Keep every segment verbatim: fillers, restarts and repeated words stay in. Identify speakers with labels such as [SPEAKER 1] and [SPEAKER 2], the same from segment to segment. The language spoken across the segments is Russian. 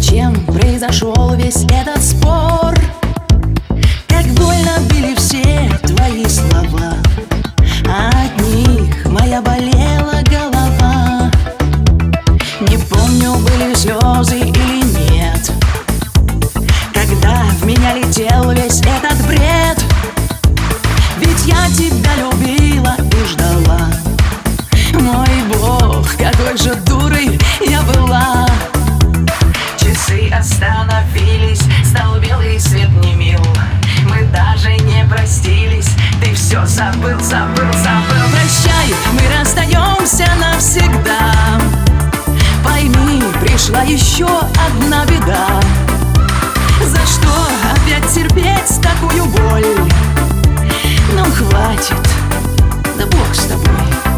[SPEAKER 1] Зачем произошел весь этот спор? Как больно били все твои слова, а от них моя болела голова. Не помню, были слезы или нет, когда в меня летел весь этот бред. Ведь я тебя любила и ждала. Мой Бог, какой же дурой я была. Часы остановились, стал белый свет не мил. Мы даже не простились, ты все забыл, забыл, забыл. Прощай, мы расстаемся навсегда. Пойми, пришла еще одна беда. За что опять терпеть такую боль? Ну хватит, да Бог с тобой.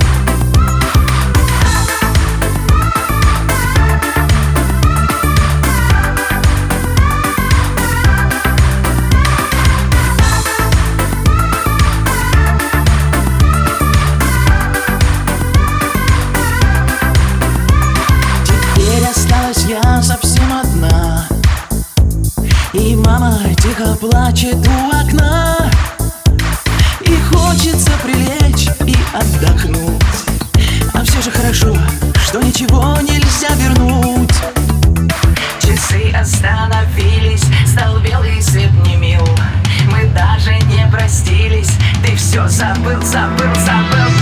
[SPEAKER 1] Я совсем одна, и мама тихо плачет у окна. И хочется прилечь и отдохнуть, а все же хорошо, что ничего нельзя вернуть. Часы остановились, стал белый свет не мил. Мы даже не простились, ты все забыл, забыл, забыл.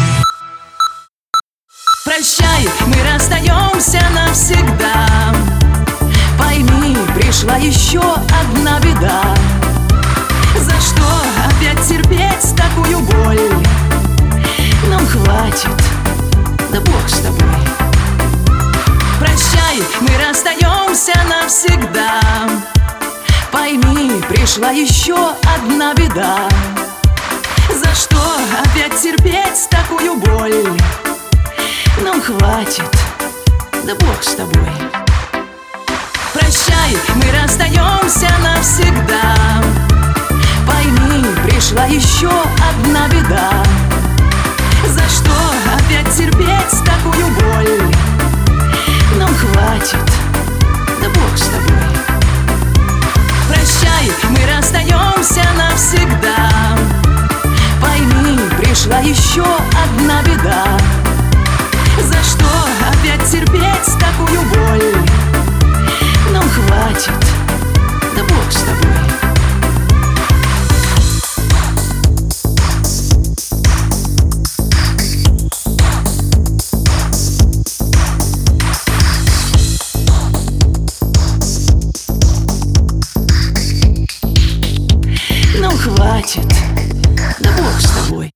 [SPEAKER 1] Прощай, мы расстаемся навсегда. Пойми, пришла еще одна беда. За что опять терпеть такую боль? Нам хватит, да Бог с тобой. Прощай, мы расстаемся навсегда. Пойми, пришла еще одна беда. За что опять терпеть такую боль? Нам хватит, да Бог с тобой. Прощай, мы расстаемся навсегда. Пойми, пришла еще одна беда. За что опять терпеть такую боль? Нам хватит, да Бог с тобой. Прощай, мы расстаемся навсегда. Пойми, пришла еще одна беда. За что опять терпеть такую боль? Нам хватит, да Бог с тобой. Нам хватит, да Бог с тобой.